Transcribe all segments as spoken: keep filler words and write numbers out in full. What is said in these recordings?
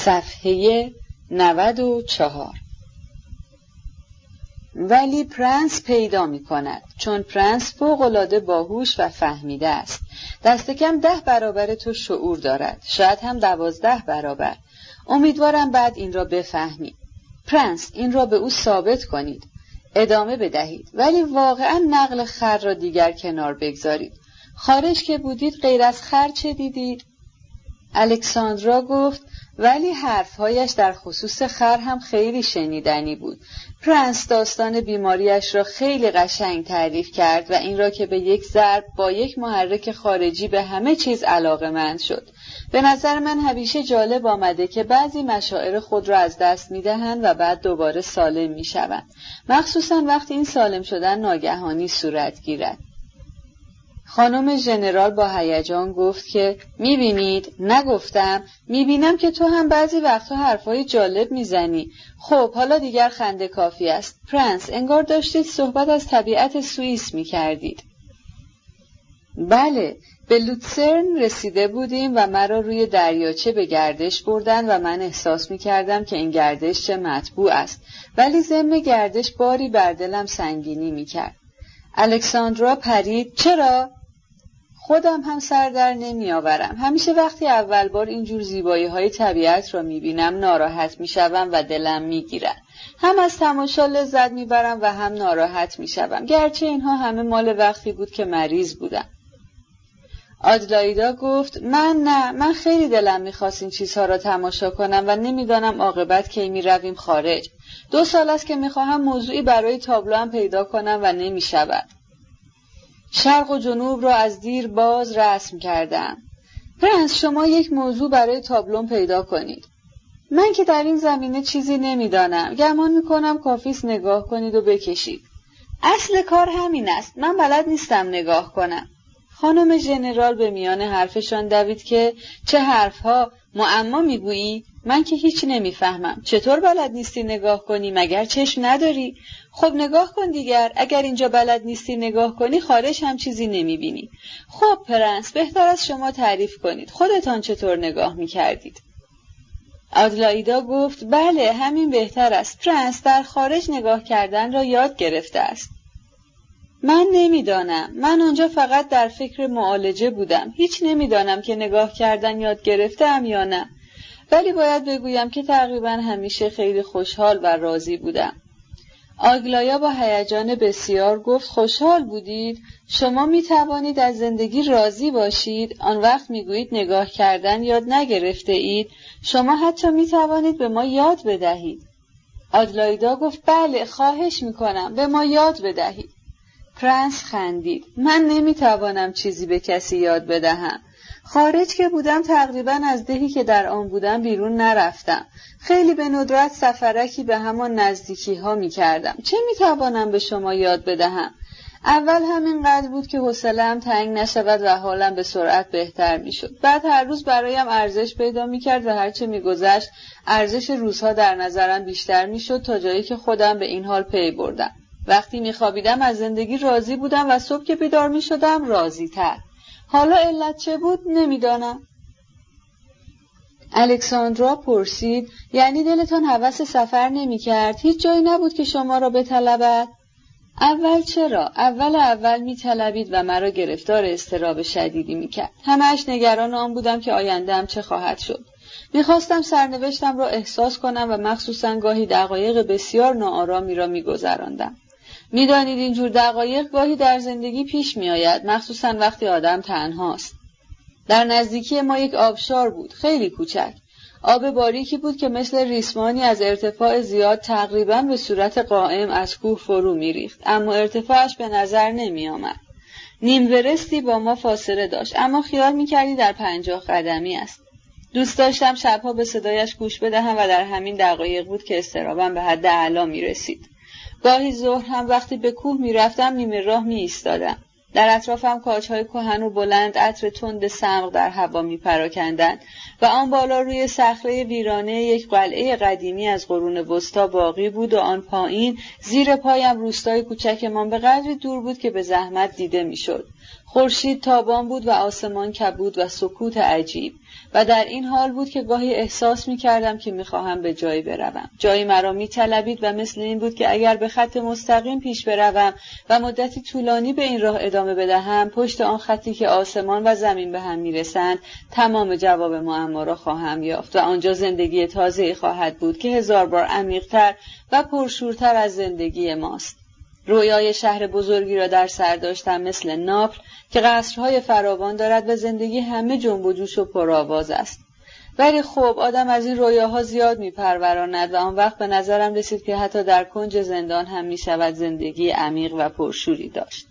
صفحه نود و چهار. ولی پرنس پیدا می کند، چون پرنس فوق‌العاده باهوش و فهمیده است. دست کم ده برابر تو شعور دارد، شاید هم دوازده برابر. امیدوارم بعد این را بفهمی. پرنس، این را به او ثابت کنید، ادامه بدهید، ولی واقعا نقل خر را دیگر کنار بگذارید. خارج که بودید غیر از خر چه دیدید؟ الکساندرا گفت ولی حرفهایش در خصوص خر هم خیلی شنیدنی بود. پرنس داستان بیماریش را خیلی قشنگ تعریف کرد و این را که به یک ضرب با یک محرک خارجی به همه چیز علاقه‌مند شد. به نظر من همیشه جالب آمده که بعضی مشاعر خود را از دست می‌دهند و بعد دوباره سالم می‌شوند، مخصوصاً وقتی این سالم شدن ناگهانی صورت گیرد. خانم ژنرال با هیجان گفت که میبینید، نگفتم، میبینم که تو هم بعضی وقتها حرفای جالب میزنی. خب حالا دیگر خنده کافی است. پرنس، انگار داشتید صحبت از طبیعت سوئیس میکردید. بله، به لوتسرن رسیده بودیم و مرا روی دریاچه به گردش بردن و من احساس میکردم که این گردش چه مطبوع است، ولی ضمن گردش باری بر دلم سنگینی میکرد. الکساندرا پرید. چرا؟ خودم هم سر در نمی آورم. همیشه وقتی اول بار اینجور زیبایی های طبیعت را می بینم ناراحت می شوم و دلم می گیرد. هم از تماشا لذت می برم و هم ناراحت می شوم، گرچه اینها همه مال وقتی بود که مریض بودم. آدلایدا گفت من نه، من خیلی دلم می خواست این چیزها را تماشا کنم و نمی دانم عاقبت کی می رویم خارج. دو سال است که می خواهم موضوعی برای تابلو هم پیدا کنم و نمی شود. شرق و جنوب را از دیر باز رسم کردم. پرنس، شما یک موضوع برای تابلوم پیدا کنید. من که در این زمینه چیزی نمیدانم. گمان میکنم کافیست نگاه کنید و بکشید. اصل کار همین است. من بلد نیستم نگاه کنم. خانم ژنرال به میان حرفشان دوید که چه حرفها، معما میگویی؟ من که هیچ نمیفهمم. چطور بلد نیستی نگاه کنی؟ مگر چشم نداری؟ خب نگاه کن دیگر. اگر اینجا بلد نیستی نگاه کنی خارج هم چیزی نمیبینی. خب پرنس، بهتر از شما تعریف کنید. خودتان چطور نگاه میکردید؟ آدلایدا گفت بله، همین بهتر است. پرنس در خارج نگاه کردن را یاد گرفته است. من نمیدانم. من آنجا فقط در فکر معالجه بودم. هیچ نمیدانم که نگاه کردن یاد گرفتم یا نه. ولی باید بگویم که تقریبا همیشه خیلی خوشحال و راضی بودم. آگلایا با هیجان بسیار گفت خوشحال بودید؟ شما می توانید از زندگی راضی باشید؟ آن وقت می گویید نگاه کردن یاد نگرفته اید؟ شما حتی می توانید به ما یاد بدهید. آدلایدا گفت بله، خواهش می کنم به ما یاد بدهید. پرنس خندید. من نمی توانم چیزی به کسی یاد بدهم. خارج که بودم تقریبا از دهی که در آن بودم بیرون نرفتم. خیلی به ندرت سفرکی به همان نزدیکی ها می کردم. چه می توانم به شما یاد بدهم؟ اول همینقدر بود که حوصله‌ام تنگ نشود و حالم به سرعت بهتر می شد. بعد هر روز برایم ارزش پیدا می کرد و هرچه می گذشت ارزش روزها در نظرم بیشتر می شد تا جایی که خودم به این حال پی بردم. وقتی می خوابیدم از زندگی راضی بودم و صبح که بیدار می شدم راضی تر. حالا علت چه بود نمیدانم. الکساندرا پرسید یعنی دلتان هوس سفر نمی کرد؟ هیچ جایی نبود که شما را بطلبد؟ اول چرا؟ اول اول می طلبید و مرا گرفتار اضطراب شدیدی می کرد. همه‌اش نگران آن بودم که آینده‌ام چه خواهد شد. می خواستم سرنوشتم را احساس کنم و مخصوصاً گاهی دقایق بسیار ناآرامی را می گذراندم. می دانید اینجور دقایق گاهی در زندگی پیش می آید، مخصوصاً وقتی آدم تنهاست. در نزدیکی ما یک آبشار بود، خیلی کوچک. آب باریکی بود که مثل ریسمانی از ارتفاع زیاد تقریباً به صورت قائم از کوه فرو می ریخت، اما ارتفاعش به نظر نمی آمد. نیم ورستی با ما فاصله داشت، اما خیال می کردی در پنجاه قدمی است. دوست داشتم شبها به صدایش گوش بدهم و در همین دقایق بود که اضطرابم به حد اعلا می رسید. گاهی ظهر هم وقتی به کوه می رفتم نیمه راه می ایستادم. در اطرافم کاج‌های کهن و بلند عطر تند سمق در هوا می پراکندند و آن بالا روی صخره ویرانه یک قلعه قدیمی از قرون وسطا باقی بود و آن پایین زیر پایم روستای کوچکمان به قدری دور بود که به زحمت دیده می شد. خورشید تابان بود و آسمان کبود و سکوت عجیب، و در این حال بود که گاهی احساس می کردم که می خواهم به جایی بروم. جایی مرا می طلبید و مثل این بود که اگر به خط مستقیم پیش بروم و مدتی طولانی به این راه ادامه بدهم، پشت آن خطی که آسمان و زمین به هم می رسند تمام جواب معما را خواهم یافت و آنجا زندگی تازه‌ای خواهد بود که هزار بار عمیق‌تر و پرشورتر از زندگی ماست. رویای شهر بزرگی را در سر داشتم، مثل ناپل که قصرهای فراوان دارد و زندگی همه جنب و جوش و پرآواز است. ولی خب آدم از این رویاها زیاد میپروراند و آن وقت به نظرم رسید که حتی در کنج زندان هم میشود زندگی عمیق و پرشوری داشت.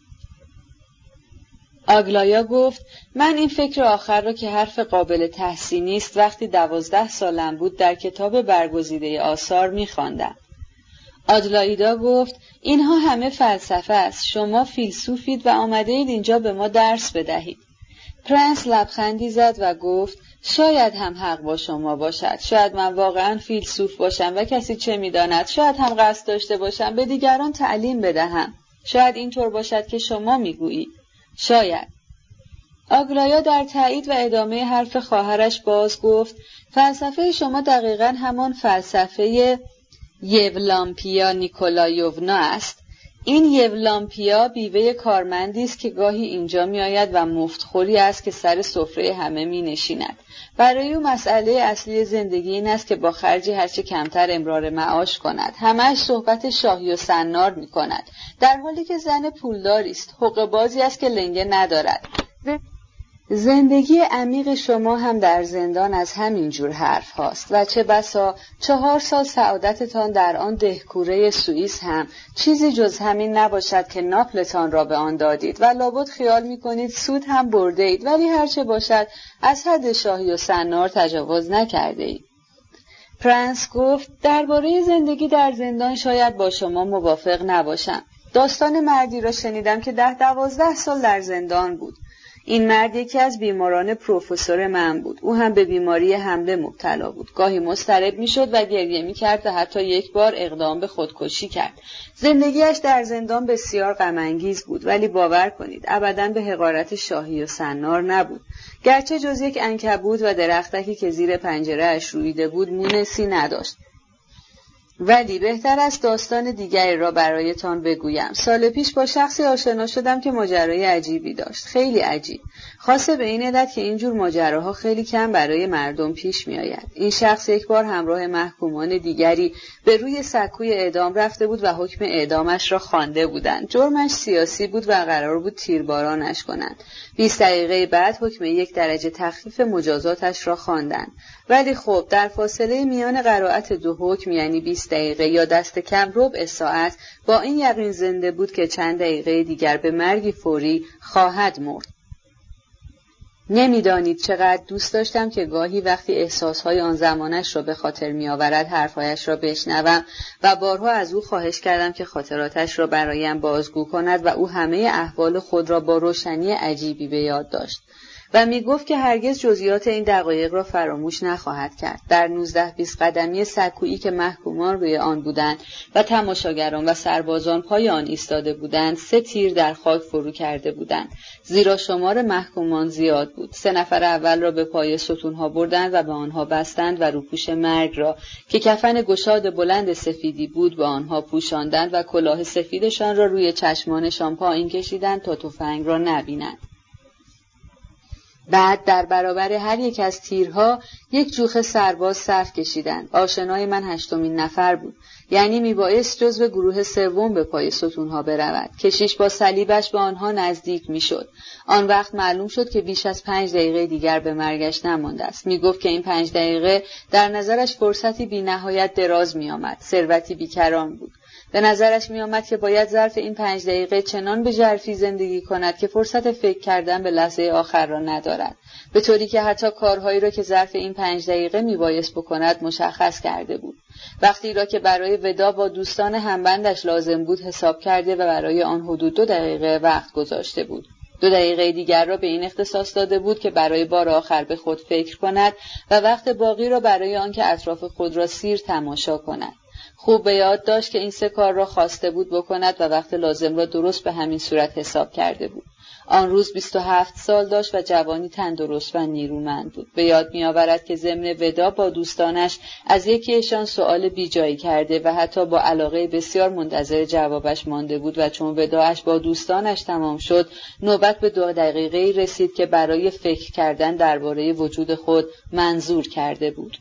آگلایا گفت من این فکر آخر را که حرف قابل تحسینی است وقتی دوازده سالم بود در کتاب برگزیده آثار می‌خواندم. آدلایدا گفت اینها همه فلسفه است. شما فیلسوفید و آمده اید اینجا به ما درس بدهید. پرنس لبخندی زد و گفت شاید هم حق با شما باشد. شاید من واقعا فیلسوف باشم و کسی چه می‌داند. شاید هم قصد داشته باشم به دیگران تعلیم بدهم. شاید اینطور باشد که شما میگویید. شاید. آگلایا در تایید و ادامه حرف خواهرش باز گفت فلسفه شما دقیقاً همان فلسفه یولامپیا نیکولایونا است. این یولامپیا بیوه کارمندی است که گاهی اینجا می آید و مفتخوری است که سر سفره همه می نشیند. برای او مسئله اصلی زندگی این است که با خرج هرچه کمتر امرار معاش کند. همه‌اش صحبت شاهی و سنار می کند، در حالی که زن پولداری است، حقه بازی است که لنگه ندارد. زندگی عمیق شما هم در زندان از همین جور حرف هاست و چه بسا چهار سال سعادتتان در آن دهکوره سوئیس هم چیزی جز همین نباشد که ناپلتان را به آن دادید و لابد خیال می‌کنید سود هم برده اید، ولی هرچه باشد از حد شاهی و سنار تجاوز نکرده اید. پرنس گفت درباره زندگی در زندان شاید با شما موافق نباشم. داستان مردی را شنیدم که ده دوازده سال در زندان بود. این مرد یکی از بیماران پروفسور من بود. او هم به بیماری حمله مبتلا بود. گاهی مضطرب میشد و گریه میکرد و حتی یک بار اقدام به خودکشی کرد. زندگیش در زندان بسیار غم انگیز بود، ولی باور کنید ابداً به حقارت شاهی و سنار نبود. گرچه جز یک عنکبوت و درختکی که زیر پنجره اش رویده بود مونسی نداشت. ولی بهتر است داستان دیگری را برایتان بگویم. سال پیش با شخصی آشنا شدم که ماجرای عجیبی داشت، خیلی عجیب. خاصه به این علت که اینجور ماجراها خیلی کم برای مردم پیش می آید. این شخص یک بار همراه محکومان دیگری به روی سکوی اعدام رفته بود و حکم اعدامش را خوانده بودند. جرمش سیاسی بود و قرار بود تیربارانش کنند. بیست دقیقه بعد حکم یک درجه تخفیف مجازاتش را خواندند. ولی خب در فاصله میان قرائت دو حکم، یعنی بیست دقیقه یا دست کم ربع ساعت، با این یقین زنده بود که چند دقیقه دیگر به مرگی فوری خواهد مرد. نمیدانید چقدر دوست داشتم که گاهی وقتی احساسهای آن زمانش را به خاطر می آورد حرفهایش را بشنوم و بارها از او خواهش کردم که خاطراتش را برایم بازگو کند و او همه احوال خود را با روشنی عجیبی به یاد داشت و می گفت که هرگز جزئیات این دقایق را فراموش نخواهد کرد. در نوزده بیست قدمی سکویی که محکومان روی آن بودند و تماشاگران و سربازان پای آن ایستاده بودند، سه تیر در خاک فرو کرده بودند، زیرا شمار محکومان زیاد بود. سه نفر اول را به پای ستونها بردند و به آنها بستند و روپوش مرگ را که کفن گشاد بلند سفیدی بود به آنها پوشاندند و کلاه سفیدشان را روی چشمانشان پایین کشیدند تا تفنگ را نبینند. بعد در برابر هر یک از تیرها یک جوخه سرباز صف کشیدند. آشنای من هشتمین نفر بود، یعنی میبایست جزو گروه سوم به پای ستونها برود. کشیش با صلیبش به آنها نزدیک میشد. آن وقت معلوم شد که بیش از پنج دقیقه دیگر به مرگش نمانده است. میگفت که این پنج دقیقه در نظرش فرصتی بی نهایت دراز میآمد، ثروتی بیکران بود. به نظرش می آمد که باید ظرف این پنج دقیقه چنان به ژرفی زندگی کند که فرصت فکر کردن به لحظه آخر را ندارد، به طوری که حتی کارهایی را که ظرف این پنج دقیقه می بایست بکند مشخص کرده بود. وقتی را که برای وداع با دوستان همبندش لازم بود حساب کرده و برای آن حدود دو دقیقه وقت گذاشته بود. دو دقیقه دیگر را به این اختصاص داده بود که برای بار آخر به خود فکر کند و وقت باقی را برای آن که اطراف خود را سیر تماشا کند. خوب به یاد داشت که این سه کار را خواسته بود بکند و وقت لازم را درست به همین صورت حساب کرده بود. آن روز بیست و هفت سال داشت و جوانی تندرست و نیرومند بود. به یاد می‌آورد که ضمن ودا با دوستانش از یکیشان سؤال بیجایی کرده و حتی با علاقه بسیار منتظر جوابش مانده بود و چون وداعش با دوستانش تمام شد، نوبت به دو دقیقه‌ای رسید که برای فکر کردن درباره وجود خود منظور کرده بود.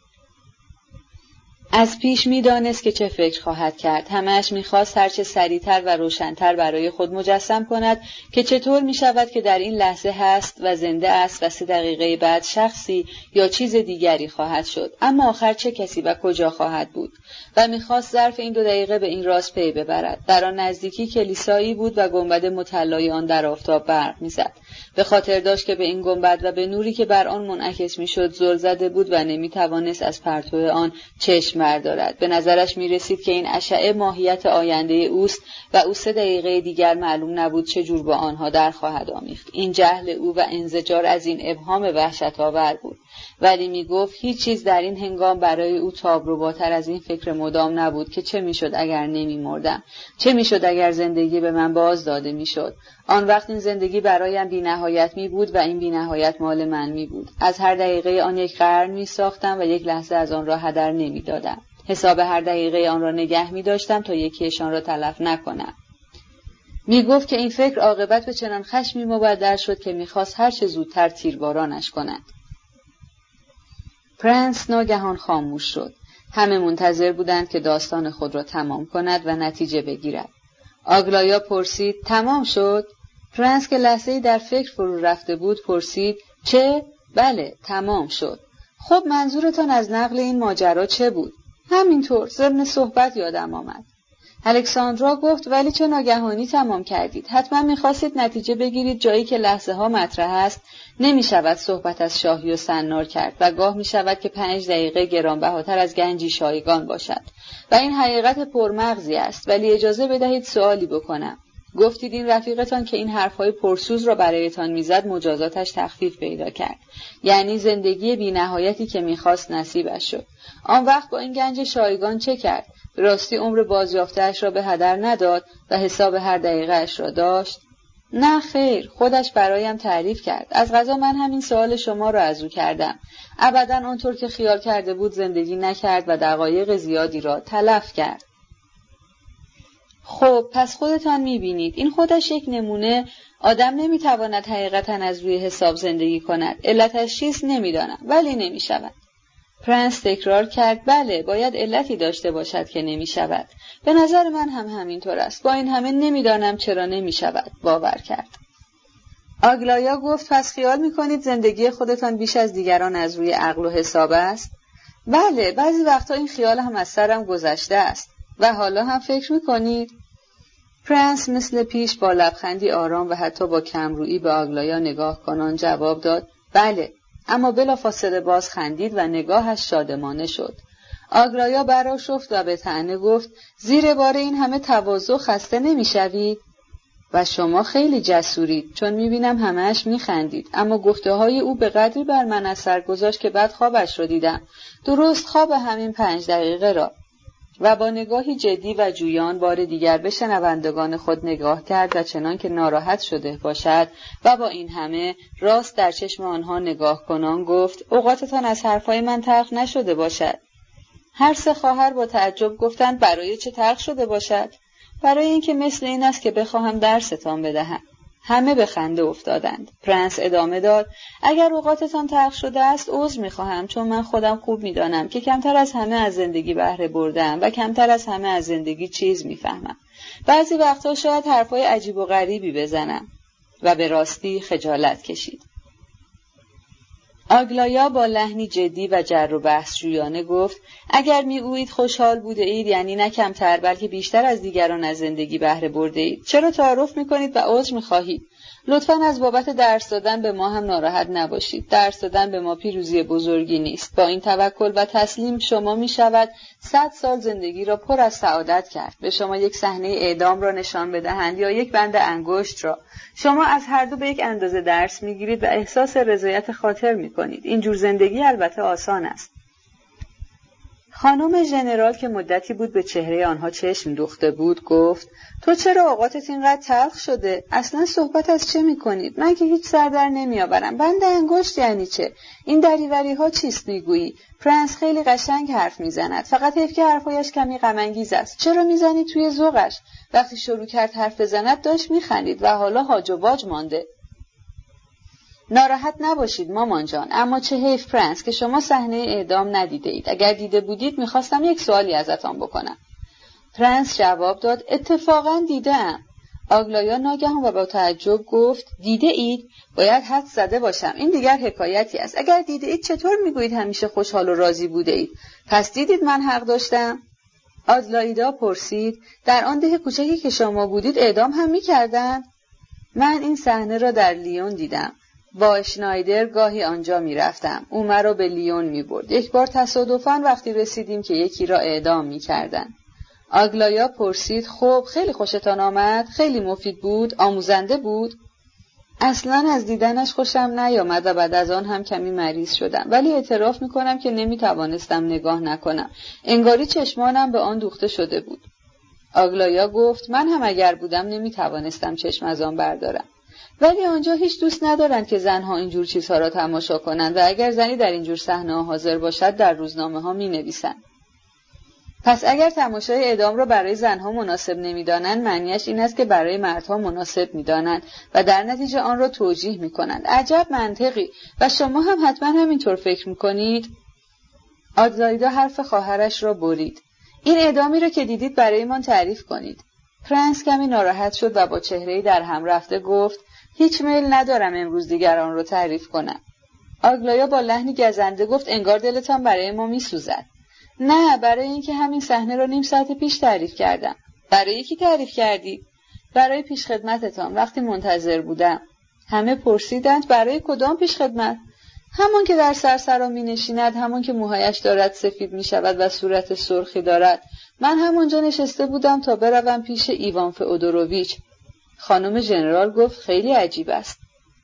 از پیش می دانست که چه فکر خواهد کرد. همه‌اش می خواست هرچه سریعتر و روشن‌تر برای خود مجسم کند که چطور می شود که در این لحظه هست و زنده است و سه دقیقه بعد شخصی یا چیز دیگری خواهد شد. اما آخر چه کسی و کجا خواهد بود؟ و می خواست ظرف این دو دقیقه به این راز پی ببرد. در آن نزدیکی کلیسایی بود و گنبد مطلای آن در آفتاب برق می زد. به خاطر داشت که به این گنبد و به نوری که بر آن منعکس می شد زل زده بود و نمی توانست از پرتو آن چشم بردارد. به نظرش می رسید که این اشعه ماهیت آینده اوست و او سه دقیقه دیگر معلوم نبود چه جور با آنها در خواهد آمیخت. این جهل او و انزجار از این ابهام وحشت‌آور بود. ولی می گفت هیچ چیز در این هنگام برای او تابروباتر از این فکر مدام نبود که چه می شد اگر نمی مردم؟ چه می شد اگر زندگی به من باز داده می شد؟ آن وقت این زندگی برایم بی نهایت می بود و این بی نهایت مال من می بود. از هر دقیقه آن یک قرن می ساختم و یک لحظه از آن را هدر نمی دادم. حساب هر دقیقه آن را نگه می داشتم تا یکیشان را تلف نکنم. می گفت که این فکر عاقبت به چنان خشمی مبدل شد که می خواست هر چه زودتر تیربارانش کند. پرنس ناگهان خاموش شد. همه منتظر بودند که داستان خود را تمام کند و نتیجه بگیرد. آگلایا پرسید: تمام شد؟ پرنس که لحظه‌ای در فکر فرو رفته بود پرسید: چه؟ بله، تمام شد. خب منظورتان از نقل این ماجرا چه بود؟ همینطور، ضمن صحبت یادم آمد. الکساندرا گفت: ولی چه ناگهانی تمام کردید؟ حتما می‌خواستید نتیجه بگیرید جایی که لحظه ها مطرح است نمی شود صحبت از شاهی و سنار کرد و گاه می شود که پنج دقیقه گرانبهاتر از گنجی شایگان باشد و این حقیقت پرمغزی است. ولی اجازه بدهید سوالی بکنم. گفتید این رفیقتان که این حرفهای پرسوز را برایتان میزد مجازاتش تخفیف پیدا کرد، یعنی زندگی بی نهایتی که میخواست نصیبش شد. آن وقت با این گنج شایگان چه کرد؟ راستی عمر بازیافته‌اش را به هدر نداد و حساب هر دقیقه اش را داشت؟ نه خیر، خودش برایم تعریف کرد. از قضا من همین سوال شما را از او کردم. ابداً آنطور که خیال کرده بود زندگی نکرد و دقایق زیادی را تلف کرد. خب پس خودتان میبینید این خودش یک نمونه. آدم نمیتواند حقیقتاً از روی حساب زندگی کند. علتش چیست نمیدانم، ولی نمیشود. پرنس تکرار کرد: بله، باید علتی داشته باشد که نمیشود. به نظر من هم همینطور است. با این همه نمیدانم چرا نمیشود باور کرد. آگلایا گفت: پس خیال میکنید زندگی خودتان بیش از دیگران از روی عقل و حساب است؟ بله، بعضی وقتا این خیال هم از سرم گذشته است. و حالا هم فکر میکنید؟ پرنس مثل پیش با لبخندی آرام و حتی با کمرویی به آگلایا نگاه کنان جواب داد: بله. اما بلافاصله باز خندید و نگاهش شادمانه شد. آگلایا برآشفت و به طعنه گفت: زیر بار این همه تواضع خسته نمیشوید؟ و شما خیلی جسورید، چون میبینم همه‌اش میخندید. اما گفته‌های او به قدری بر من اثر گذاشت که بعد خوابش رو دیدم، درست خواب همین پنج دقیقه را. و با نگاهی جدی و جویان بار دیگر به شنوندگان خود نگاه کرد و چنان که ناراحت شده باشد و با این همه راست در چشم آنها نگاه کنان گفت: اوقاتتان از حرفای من تلخ نشده باشد. هر سه خواهر با تعجب گفتند: برای چه تلخ شده باشد؟ برای اینکه مثل این است که بخواهم درستان بدهم. همه به خنده افتادند. پرنس ادامه داد: اگر اوقاتتان تلخ شده است عذر می‌خواهم، چون من خودم خوب می‌دانم که کمتر از همه از زندگی بهره بردم و کمتر از همه از زندگی چیز می‌فهمم. بعضی وقتا شاید حرفای عجیب و غریبی بزنم. و به راستی خجالت کشید. آگلایا با لحنی جدی و جر و بحث جویانه گفت: اگر میگویید خوشحال بوده اید، یعنی نه کمتر بلکه بیشتر از دیگران از زندگی بهره برده اید. چرا تعارف میکنید و عذر میخواهید؟ لطفاً از بابت درس دادن به ما هم ناراحت نباشید. درس دادن به ما پیروزی بزرگی نیست. با این توکل و تسلیم شما میشود صد سال زندگی را پر از سعادت کرد. به شما یک صحنه اعدام را نشان بدهند یا یک بند انگشت را. شما از هر دو به یک اندازه درس میگیرید و احساس رضایت خاطر میکنید. این جور زندگی البته آسان است. خانم ژنرال که مدتی بود به چهره آنها چشم دوخته بود گفت: تو چرا اوقاتت اینقدر تلخ شده؟ اصلا صحبت از چه میکنید؟ من که هیچ سر در نمیآورم. بند انگشت یعنی چه؟ این دریوری ها چیست میگویی؟ پرنس خیلی قشنگ حرف میزند، فقط حیف که حرفایش کمی غم انگیز است. چرا میزنی توی ذوقش؟ وقتی شروع کرد حرف بزند داشت میخندید و حالا هاج و واج مانده. ناراحت نباشید مامان جان، اما چه حیف پرنس که شما صحنه اعدام ندیده اید. اگر دیده بودید میخواستم یک سوالی ازتان بکنم. پرنس جواب داد: اتفاقا دیدم. آگلایا ناگهان و با تعجب گفت: دیده اید؟ باید حد زده باشم. این دیگر حکایتی است. اگر دیده اید چطور میگویید همیشه خوشحال و راضی بوده اید؟ پس دیدید من حق داشتم؟ آدلایدا پرسید: در آن ده کوچکی که شما بودید اعدام هم میکردن؟ من این صحنه را در لیون دیدم. با اشنایدر گاهی آنجا می رفتم. او مرا به لیون می برد. یک بار تصادفاً وقتی رسیدیم که یکی را اعدام می کردن. آگلایا پرسید: خب خیلی خوشتان آمد؟ خیلی مفید بود؟ آموزنده بود؟ اصلاً از دیدنش خوشم نیامد و بعد از آن هم کمی مریض شدم، ولی اعتراف می کنم که نمی توانستم نگاه نکنم. انگاری چشمانم به آن دوخته شده بود. آگلایا گفت: من هم اگر بودم نمی توانستم چشم از آن بردارم. ولی آنجا هیچ دوست ندارند که زنها اینجور چیزها را تماشا کنند و اگر زنی در اینجور صحنه حاضر باشد در روزنامه ها می نویسند. پس اگر تماشای اعدام را برای زنها مناسب نمی دانند، معنیش این است که برای مردها مناسب می دانند و در نتیجه آن را توجیه می کنند. عجب منطقی! و شما هم حتما همینطور فکر می کنید؟ آدلایدا حرف خواهرش را برید. این اعدامی را که دیدید برای من تعریف کنید. پرنس کمی ناراحت شد و با چهره‌ای در هم رفته گفت: هیچ میل ندارم امروز دیگر آن رو تعریف کنم. آگلایا با لحنی گزنده گفت: انگار دلتان برای ما میسوزد. نه، برای اینکه همین صحنه رو نیم ساعت پیش تعریف کردم. برای کی تعریف کردی؟ برای پیشخدمتتان وقتی منتظر بودم. همه پرسیدند: برای کدام پیشخدمت؟ همان که در سرسرا می نشیند، همان که موهایش دارد سفید می شود و صورت سرخی دارد. من همانجا نشسته بودم تا بروم پیش ایوان فئودوروویچ. خانم ژنرال گفت: خیلی عجیب است.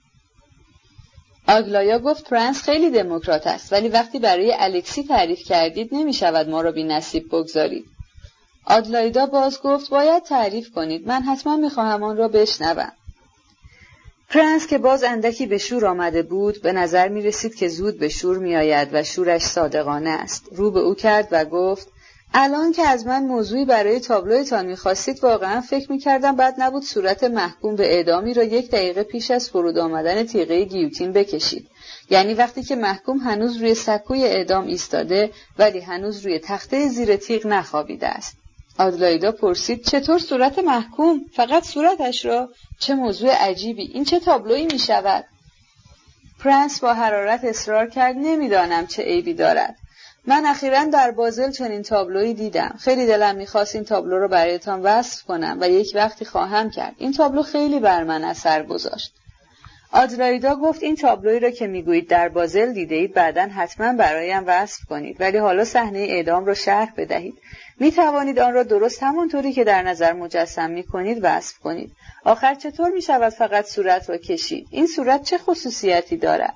آگلایا گفت: پرنس خیلی دموکرات است، ولی وقتی برای الکسی تعریف کردید نمی شود ما را بی نصیب بگذارید. آدلایدا باز گفت: باید تعریف کنید، من حتما می خواهم آن را بشنوم. پرنس که باز اندکی به شور آمده بود، به نظر می رسید که زود به شور می آید و شورش صادقانه است. رو به او کرد و گفت: الان که از من موضوعی برای تابلویتان می‌خواستید، واقعا فکر می‌کردم بد نبود صورت محکوم به اعدامی را یک دقیقه پیش از فرود آمدن تیغه گیوتین بکشید. یعنی وقتی که محکوم هنوز روی سکوی اعدام ایستاده ولی هنوز روی تخته زیر تیغ نخوابیده است. آدلایدا پرسید: چطور صورت محکوم؟ فقط صورتش را؟ چه موضوع عجیبی! این چه تابلویی می‌شود؟ پرنس با حرارت اصرار کرد: نمی‌دانم چه عیبی دارد. من اخیراً در بازل چنین تابلویی دیدم. خیلی دلم می‌خواست این تابلو رو برایتان وصف کنم و یک وقتی خواهم کرد. این تابلو خیلی بر من اثر گذاشت. آدلایدا گفت: این تابلویی را که میگویید در بازل دیدید بعداً حتما برایم وصف کنید، ولی حالا صحنه اعدام را شرح بدهید. می توانید آن را درست همانطوری که در نظر مجسم می‌کنید وصف کنید. آخر چطور می‌شود فقط صورت را کشید؟ این صورت چه خصوصیتی دارد؟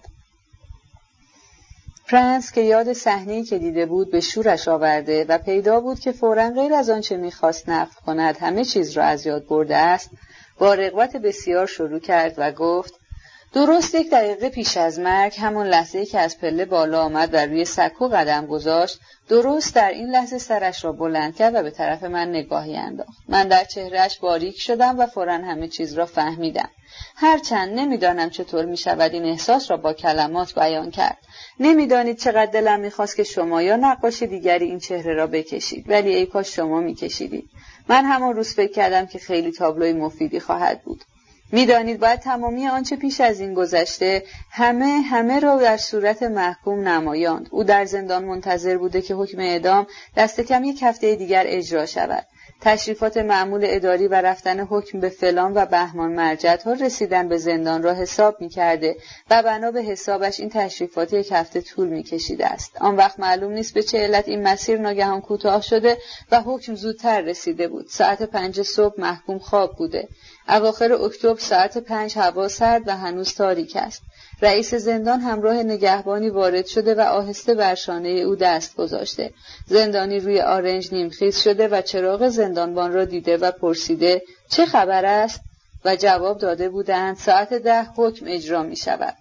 پرنس که یاد صحنه‌ای که دیده بود به شورش آورده و پیدا بود که فوراً غیر از آنچه می‌خواست نقل کند همه چیز را از یاد برده است، با رغبت بسیار شروع کرد و گفت: درست یک دقیقه پیش از مرگ، همون لحظه‌ای که از پله بالا آمد و روی سکو قدم گذاشت، درست در این لحظه سرش را بلند کرد و به طرف من نگاهی انداخت. من در چهرهش باریک شدم و فوراً همه چیز را فهمیدم. هرچند نمیدانم چطور می شود این احساس را با کلمات بیان کرد. نمیدانید چقدر دلم میخواست که شما یا نقاش دیگری این چهره را بکشید، ولی ای کاش شما میکشیدید. من همان روز فکر کردم که خیلی تابلوی مفیدی خواهد بود. میدانید باید تمامی آنچه پیش از این گذشته همه همه را در صورت محکوم نمایاند. او در زندان منتظر بوده که حکم اعدام دست کم یک هفته دیگر اجرا شود. تشریفات معمول اداری و رفتن حکم به فلان و بهمان مرجع ها رسیدن به زندان را حساب می کرده و بنا به حسابش این تشریفات یک هفته طول می کشیده است. آن وقت معلوم نیست به چه علت این مسیر ناگهان کوتاه شده و حکم زودتر رسیده بود. ساعت پنج صبح محکوم خواب بوده. اواخر اکتبر ساعت پنج هوا سرد و هنوز تاریک است. رئیس زندان همراه نگهبانی وارد شده و آهسته بر شانه او دست گذاشته. زندانی روی آرنج نیمخیز شده و چراغ زندانبان را دیده و پرسیده چه خبر است؟ و جواب داده بودند ساعت ده حکم اجرا می شود.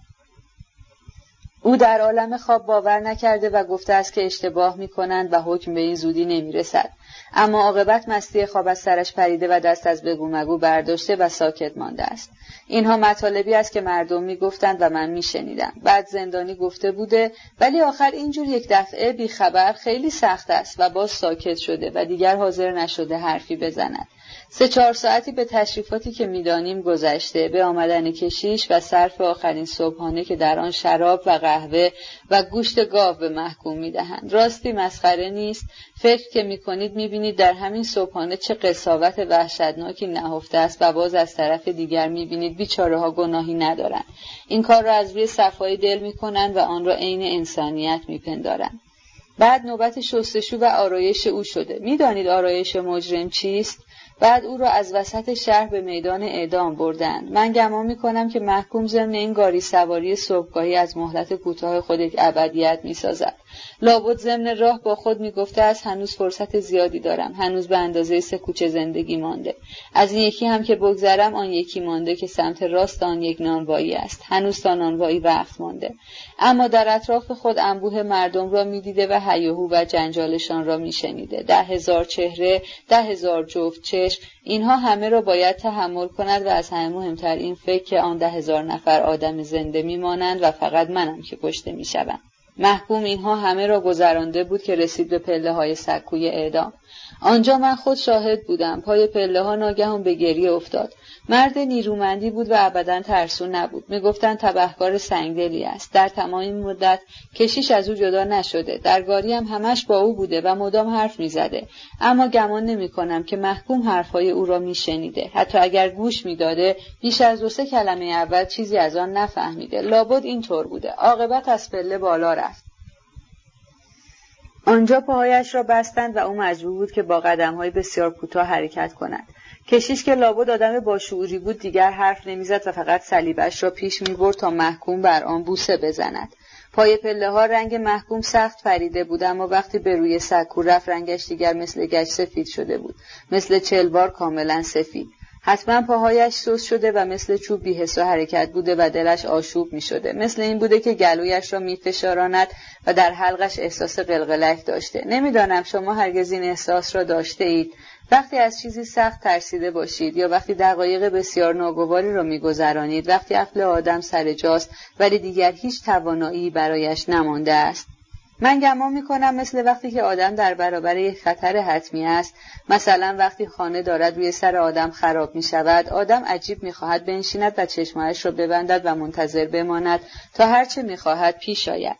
او در عالم خواب باور نکرده و گفته است که اشتباه می کنند و حکم به این زودی نمی رسد. اما عاقبت مستی خواب از سرش پریده و دست از بگو مگو برداشته و ساکت مانده است. اینها مطالبی است که مردم می گفتند و من می شنیدم. بعد زندانی گفته بوده ولی آخر اینجور یک دفعه بی خبر خیلی سخت است و باز ساکت شده و دیگر حاضر نشده حرفی بزند. سه چهار ساعتی به تشریفاتی که میدانیم گذشته، به آمدن کشیش و صرف آخرین صبحانه که در آن شراب و قهوه و گوشت گاو به محکوم میدهند. راستی مسخره نیست؟ فکر که میکنید میبینید در همین صبحانه چه قساوت وحشتناکی نهفته است و باز از طرف دیگر میبینید بیچاره ها گناهی ندارند. این کار را از روی صفای دل میکنند و آن را عین انسانیت میپندارند. بعد نوبت شستشو و آرایش او شده. میدانید آرایش مجرم چیست؟ بعد او را از وسط شهر به میدان اعدام بردند. من گمان می‌کنم که محکوم ضمن این گاری سواری صبحگاهی از مهلت کوتاه خود یک ابدیت می‌سازد. لابد ضمن راه با خود می‌گفته است هنوز فرصت زیادی دارم، هنوز به اندازه سه کوچه زندگی مانده. از این یکی هم که بگذرم آن یکی مانده که سمت راست آن یک نانوایی است. هنوز تا نانوایی وقت مانده. اما در اطراف خود انبوه مردم را می‌دیده و هیاهو و جنجالشان را می‌شنیده. ده هزار چهره، ده هزار جفت چشم، اینها همه را باید تحمل کند و از همه مهمتر این فکر که آن ده هزار نفر آدم زنده میمانند و فقط منم که کشته میشوم. محکوم اینها همه را گذرانده بود که رسید به پله های سکوی اعدام. آنجا من خود شاهد بودم. پای پله ها ناگهان به گریه افتاد. مرد نیرومندی بود و ابداً ترسو نبود. میگفتند تبهکار سنگدلی است. در تمام این مدت کشیش از او جدا نشده. در گاری هم همش با او بوده و مدام حرف میزده. اما گمان نمی کنم که محکوم حرفای او را میشنیده. حتی اگر گوش میداده بیش از دو سه کلمه اول چیزی از آن نفهمیده. لابد این طور بوده. عاقبت از پله بالا رفت. آنجا پاهایش را بستند و او مجبور بود که با قدم‌های بسیار کوتاه حرکت کند. کشیش که لابد آدم باشعوری بود دیگر حرف نمیزد و فقط صلیبش را پیش می‌برد تا محکوم بر آن بوسه بزند. پای پله‌ها رنگ محکوم سخت پریده بود، اما وقتی به روی سکو رفت رنگش دیگر مثل گچ سفید شده بود، مثل چلبار کاملا سفید. حتما پاهایش سوس شده و مثل چوب بی‌حس و حرکت بوده و دلش آشوب می شده. مثل این بوده که گلویش را می فشاراند و در حلقش احساس قلقلک داشته. نمیدانم شما هرگز این احساس را داشته اید؟ وقتی از چیزی سخت ترسیده باشید یا وقتی دقایق بسیار ناگواری را می‌گذرانید، وقتی عقل آدم سر جاست ولی دیگر هیچ توانایی برایش نمانده است. من گمان می‌کنم مثل وقتی که آدم در برابر یک خطر حتمی است، مثلا وقتی خانه دارد روی سر آدم خراب می‌شود، آدم عجیب می‌خواهد بنشیند و چشمانش را ببندد و منتظر بماند تا هر چه می‌خواهد پیش آید.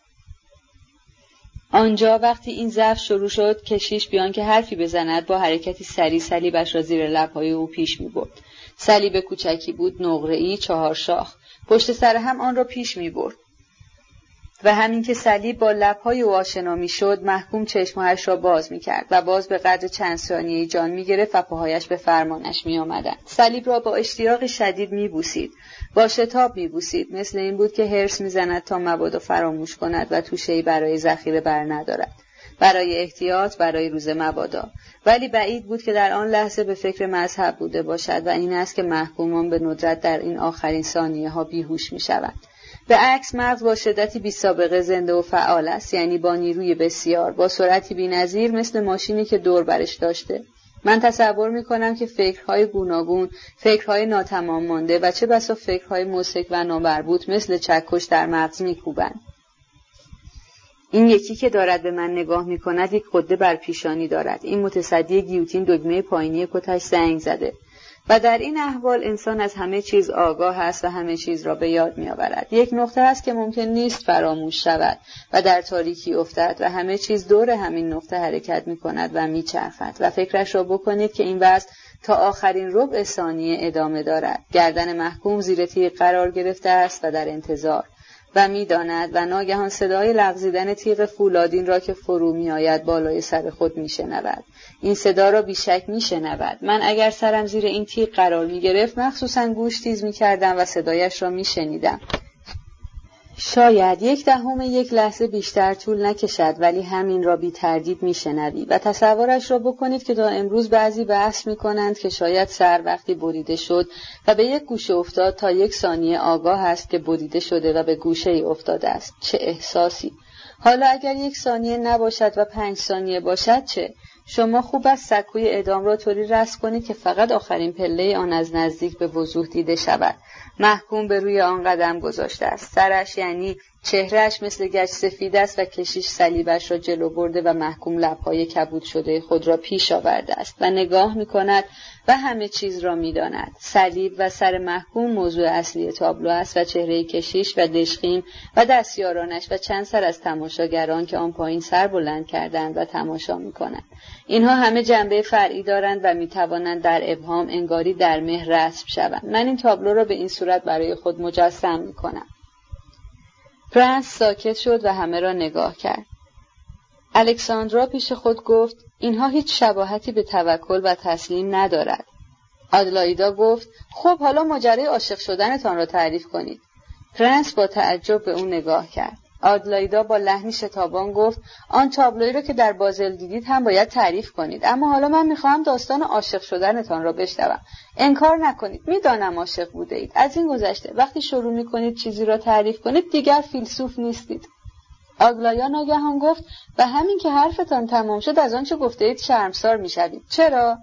آنجا وقتی این ضعف شروع شد، کشیش بیان که حرفی بزند با حرکتی سریع صلیبش را زیر لب‌های او پیش می‌برد. صلیب کوچکی بود، نقره‌ای، چهار شاخ. پشت سر هم آن را پیش می‌برد. و همین که صلیب با لب‌های او آشنا می‌شد، محکوم چشمهایش را باز می‌کرد و باز به قدر چند ثانیه‌ای جان می‌گرفت و پاهایش به فرمانش می‌آمدند. صلیب را با اشتیاق شدید می‌بوسید، با شتاب می‌بوسید. مثل این بود که حرص می‌زند تا مبادا فراموش کند و توشه‌ای برای ذخیره بر ندارد، برای احتیاط، برای روز مبادا. ولی بعید بود که در آن لحظه به فکر مذهب بوده باشد و این است که محکومان به ندرت در این آخرین ثانیه‌ها بیهوش می‌شوند. به عکس مغز با شدتی بی سابقه زنده و فعال است، یعنی با نیروی بسیار، با سرعتی بی‌نظیر، مثل ماشینی که دور برش داشته. من تصور می‌کنم که فکرهای گوناگون، فکرهای ناتمام مانده و چه بسا فکرهای مضحک و نامربوط مثل چکش در مغز می‌کوبند. این یکی که دارد به من نگاه می‌کند یک غده بر پیشانی دارد. این متصدی گیوتین دگمه پایینی کتش زنگ زده. و در این احوال انسان از همه چیز آگاه است و همه چیز را به یاد می‌آورد. یک نقطه است که ممکن نیست فراموش شود و در تاریکی افتد و همه چیز دور همین نقطه حرکت می‌کند و می‌چرخد. و فکرش را بکنید که این وضع تا آخرین ربع ثانیه ادامه دارد. گردن محکوم زیر تیغ قرار گرفته است و در انتظار. و می‌داند و ناگهان صدای لغزیدن تیغ فولادین را که فرو می‌آید بالای سر خود می‌شنود. این صدا را بیشک می‌شنود. من اگر سرم زیر این تیغ قرار می‌گرفت مخصوصاً گوش تیز می‌کردم و صدایش را می‌شنیدم. شاید یک دهم یک لحظه بیشتر طول نکشد، ولی همین را بی تردید میشنوی و تصورش را بکنید که تا امروز بعضی بحث میکنند که شاید سر وقتی بریده شد و به یک گوشه افتاد تا یک ثانیه آگاه است که بریده شده و به گوشه ای افتاده است. چه احساسی! حالا اگر یک ثانیه نباشد و پنج ثانیه باشد چه؟ شما خوب است سکوی اعدام را طوری رسم کنید که فقط آخرین پله آن از نزدیک به وضوح دیده شود. محکوم به روی آن قدم گذاشته است. سرش یعنی چهرهش مثل گچ سفید است و کشیش صلیبش را جلو برده و محکوم لبهای کبود شده خود را پیش آورده است و نگاه می‌کند و همه چیز را می‌داند. صلیب و سر محکوم موضوع اصلی تابلو است و چهره کشیش و دشخیم و دستیارانش و چند سر از تماشاگران که آن پایین سر بلند کردند و تماشا می‌کنند. اینها همه جنبه فرعی دارند و می‌توانند در ابهام انگاری در مهر رسم شوند. من این تابلو را به این صورت برای خود مجسم می‌کنم. پرنس ساکت شد و همه را نگاه کرد. الکساندرا پیش خود گفت اینها هیچ شباهتی به توکل و تسلیم ندارد. آدلایدا گفت خب حالا ماجرای عاشق شدنتان را تعریف کنید. پرنس با تعجب به او نگاه کرد. آدلایدا با لحنی شتابان گفت آن تابلویی را که در بازل دیدید هم باید تعریف کنید، اما حالا من میخواهم داستان عاشق شدنتان را بشنوم. انکار نکنید، میدانم عاشق بوده اید. از این گذشته وقتی شروع میکنید چیزی را تعریف کنید دیگر فیلسوف نیستید. آگلایا ناگهان گفت و همین که حرفتان تمام شد از آنچه گفته اید شرمسار میشوید. چرا؟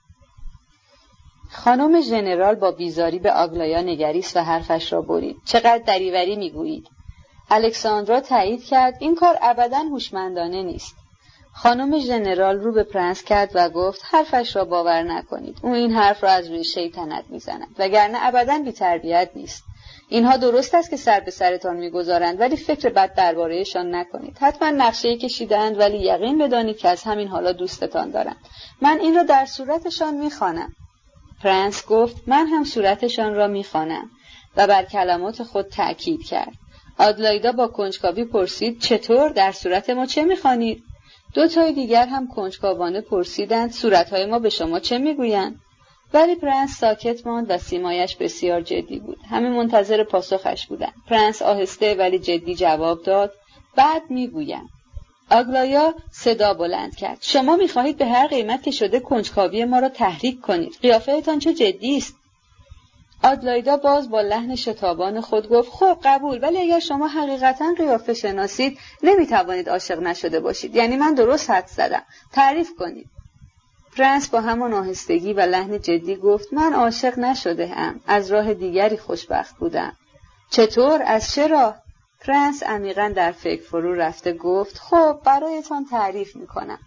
خانم ژنرال با بیزاری به آگلایا نگریست و حرفش را برید. چقدر دریوری میگویید. الکساندرا تایید کرد این کار ابداً هوشمندانه نیست. خانم ژنرال رو به پرنس کرد و گفت حرفش را باور نکنید. او این حرف را از روی شیطنت میزند وگرنه ابداً بی‌تربیت نیست. اینها درست است که سر به سرتان میگذارند ولی فکر بد درباره‌شان نکنید. حتما نقشه‌ای کشیدند ولی یقین بدانید که از همین حالا دوستتان دارند. من این را در صورتشان میخوانم. پرنس گفت من هم صورتشان را میخوانم و بر کلمات خود تأکید کرد. آدلایدا با کنجکاوی پرسید چطور در صورت ما چه میخوانید؟ دو تای دیگر هم کنجکاوانه پرسیدند صورتهای ما به شما چه میگویند؟ ولی پرنس ساکت ماند و سیمایش بسیار جدی بود. همه منتظر پاسخش بودند. پرنس آهسته ولی جدی جواب داد بعد میگویم. آگلایا صدا بلند کرد شما میخواهید به هر قیمت که شده کنجکاوی ما را تحریک کنید. قیافه‌تان چه جدی است؟ آدلایدا باز با لحن شتابان خود گفت خب قبول، ولی اگر شما حقیقتاً قیافه شناسید نمیتوانید عاشق نشده باشید. یعنی من درست حد زدم. تعریف کنید. پرنس با همان آهستگی و لحن جدی گفت من عاشق نشده ام. از راه دیگری خوشبخت بودم. چطور؟ از چه راه؟ پرنس عمیقاً در فکر فرو رفته گفت خب برایتان تعریف میکنم.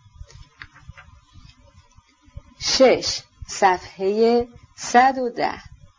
شش صفحه صد و ده.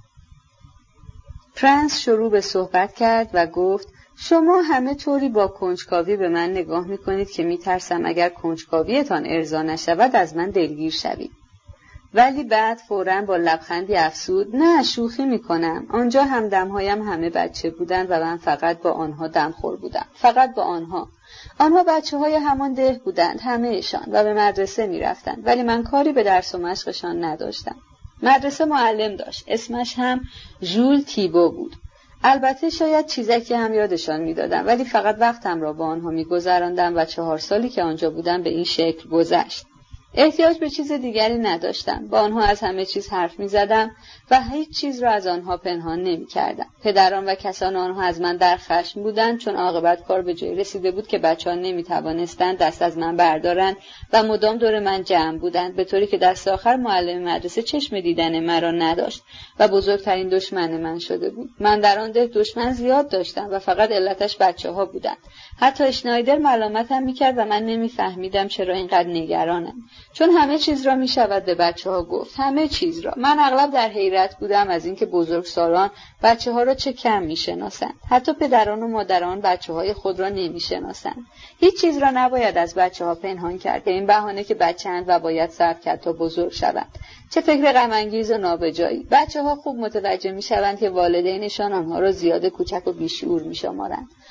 پرنس شروع به صحبت کرد و گفت شما همه طوری با کنجکاوی به من نگاه میکنید که میترسم اگر کنجکاویتان ارضا نشود از من دلگیر شوید. ولی بعد فوراً با لبخندی افسود نه شوخی میکنم. آنجا همدمهایم همه بچه بودند و من فقط با آنها دمخور بودم. فقط با آنها. آنها بچه های همان ده بودند همه‌شان و به مدرسه میرفتند ولی من کاری به درس و مشقشان نداشتم. مدرسه معلم داشت. اسمش هم ژول تیبو بود. البته شاید چیزکی هم یادشان میدادم ولی فقط وقتم را با آنها میگذراندم و چهار سالی که آنجا بودم به این شکل گذشت. احتیاج به چیز دیگری نداشتم. با آنها از همه چیز حرف میزدم و هیچ چیز را از آنها پنهان نمیکردم. پدران و کسان آنها از من در خشم بودند چون عاقبت کار به جای رسیده بود که بچه‌ها نمیتوانستند دست از من بردارند و مدام دور من جمع بودند به طوری که دست آخر معلم مدرسه چشم دیدن مرا نداشت و بزرگترین دشمن من شده بود. من در آن ده دشمن زیاد داشتم و فقط علتش بچه‌ها بودند. حتی اشنایدر ملامتم میکرد و من نمیفهمیدم چرا اینقدر نگرانم. چون همه چیز را میشود به بچه‌ها گفت. همه چیز را. من اغلب در حیرت بودم از اینکه بزرگسالان بچه‌ها را چه کم میشناسند. حتی پدران و مادران بچه‌های خود را نمیشناسند. هیچ چیز را نباید از بچه‌ها پنهان کرد. این بهانه که بچه‌اند و باید صبر کرد تا بزرگ شوند. چه فکر غم انگیز و نابجایی. بچه‌ها خوب متوجه میشوند که والدینشان آنها را زیاد کوچک و بیشعور میشمارند.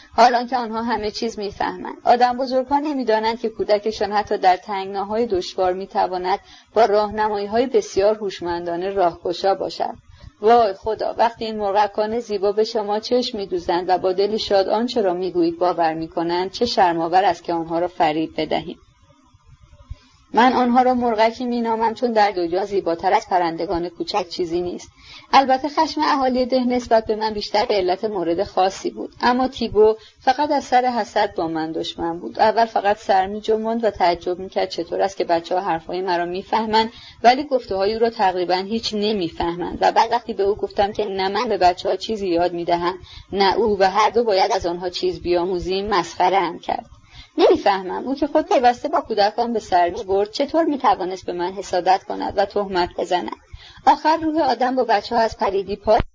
حالان که آنها همه چیز میفهمند. آدم بزرگان نمیدانند که کودکشان حتی در تنگناهای دشوار میتواند با راهنمایی‌های بسیار هوشمندانه راهگشا باشد. وای خدا، وقتی این مرغکان زیبا به شما چشم می‌دوزند و با دل شاد آنچه را میگویید باور میکنند، چه شرم‌آور است که آنها را فریب بدهیم. من آنها را مرغکی مینامم چون در دنیا زیباتر از پرندگان کوچک چیزی نیست. البته خشم اهالی ده نسبت به من بیشتر به علت مورد خاصی بود، اما تیبو فقط از سر حسد با من دشمن بود. اول فقط سر می‌جنباند و تعجب می‌کرد چطور است که بچه‌ها حرفای مرا می‌فهمند ولی گفته‌های او را تقریباً هیچ نمی‌فهمند. و بعد وقتی به او گفتم که نه من به بچه‌ها چیزی یاد می‌دهم نه او و هر دو باید از آنها چیز بیاموزیم، مسخره‌ام کرد. نمیفهمم او که خود پیوسته با کودکان به سر می‌برد چطور می‌توانست به من حسادت کند و تهمت بزند. آخر روح آدم با بچه‌ها از پلیدی پاک